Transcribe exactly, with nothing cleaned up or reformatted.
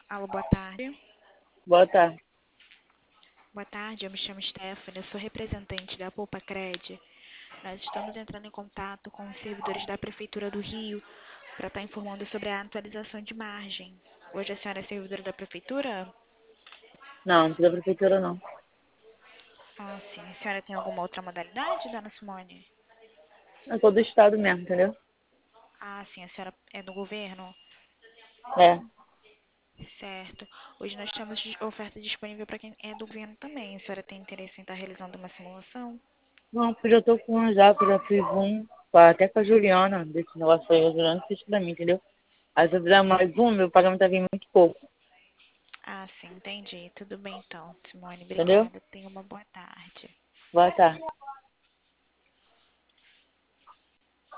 Alô, boa tarde. Boa tarde. Boa tarde, eu me chamo Stephanie, eu sou representante da Poupa Cred. Nós estamos entrando em contato com os servidores da Prefeitura do Rio para estar informando sobre a atualização de margem. Hoje a senhora é servidora da Prefeitura? Não, não precisa da prefeitura, não. Ah, sim. A senhora tem alguma outra modalidade, dona Simone? Eu sou do estado mesmo, entendeu? Ah, sim. A senhora é do governo? É. Certo. Hoje nós temos de- oferta disponível para quem é do governo também. A senhora tem interesse em estar realizando uma simulação? Não, porque eu já tô com um já, que eu já fiz um, com a- até com a Juliana, desse negócio aí, a Juliana fez pra mim, entendeu? Aí se eu fizer mais um, meu pagamento vai vir muito pouco, Ah, sim, entendi. Tudo bem então, Simone. entendeu? Obrigada. Tenha uma boa tarde. Boa tarde.